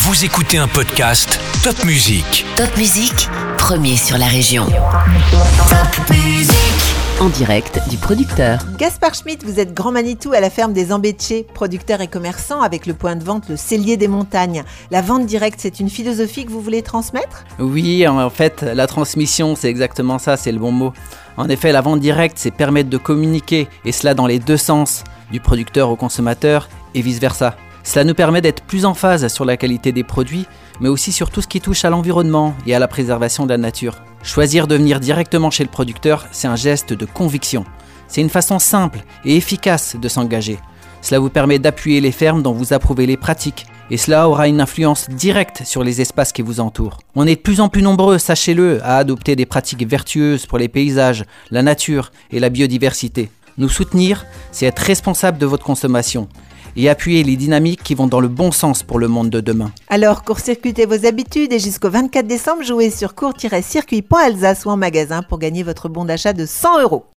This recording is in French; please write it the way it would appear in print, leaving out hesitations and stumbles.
Vous écoutez un podcast Top Music. Top Music, premier sur la région. Top Music. En direct du producteur. Gaspard Schmitt, vous êtes Grand Manitou à la ferme des Embêchés, producteur et commerçant avec le point de vente Le Cellier des Montagnes. La vente directe, c'est une philosophie que vous voulez transmettre ? Oui, en fait, la transmission, c'est exactement ça, c'est le bon mot. En effet, la vente directe, c'est permettre de communiquer, et cela dans les deux sens, du producteur au consommateur et vice-versa. Cela nous permet d'être plus en phase sur la qualité des produits, mais aussi sur tout ce qui touche à l'environnement et à la préservation de la nature. Choisir de venir directement chez le producteur, c'est un geste de conviction. C'est une façon simple et efficace de s'engager. Cela vous permet d'appuyer les fermes dont vous approuvez les pratiques, et cela aura une influence directe sur les espaces qui vous entourent. On est de plus en plus nombreux, sachez-le, à adopter des pratiques vertueuses pour les paysages, la nature et la biodiversité. Nous soutenir, c'est être responsable de votre consommation et appuyer les dynamiques qui vont dans le bon sens pour le monde de demain. Alors, court-circuitez vos habitudes et jusqu'au 24 décembre, jouez sur court-circuit.alsace ou en magasin pour gagner votre bon d'achat de 100 €.